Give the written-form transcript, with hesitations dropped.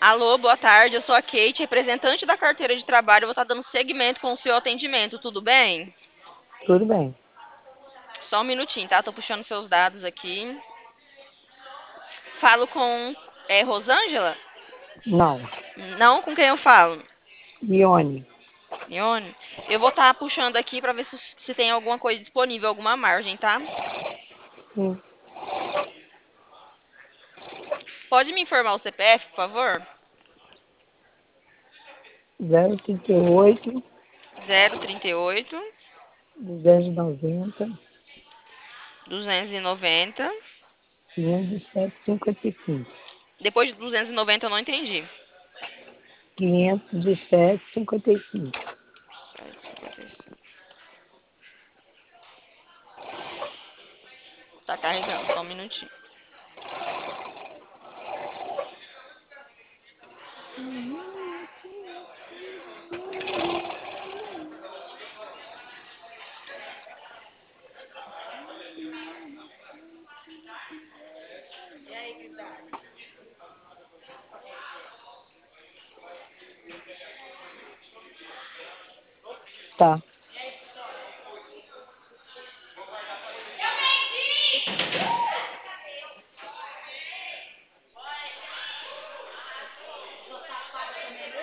Alô, boa tarde. Eu sou a Kate, representante da carteira de trabalho. Eu vou estar dando seguimento com o seu atendimento, tudo bem? Tudo bem. Só um minutinho, tá? Tô puxando seus dados aqui. Falo com Rosângela? Não. Não, com quem eu falo? Ione. Ione? Eu vou estar puxando aqui pra ver se tem alguma coisa disponível, alguma margem, tá? Sim. Pode me informar o CPF, por favor? 038, 038 290, 290. 507,55. Depois de 290 eu não entendi. 507,55. 7,55. Tá carregando, só um minutinho. Tá.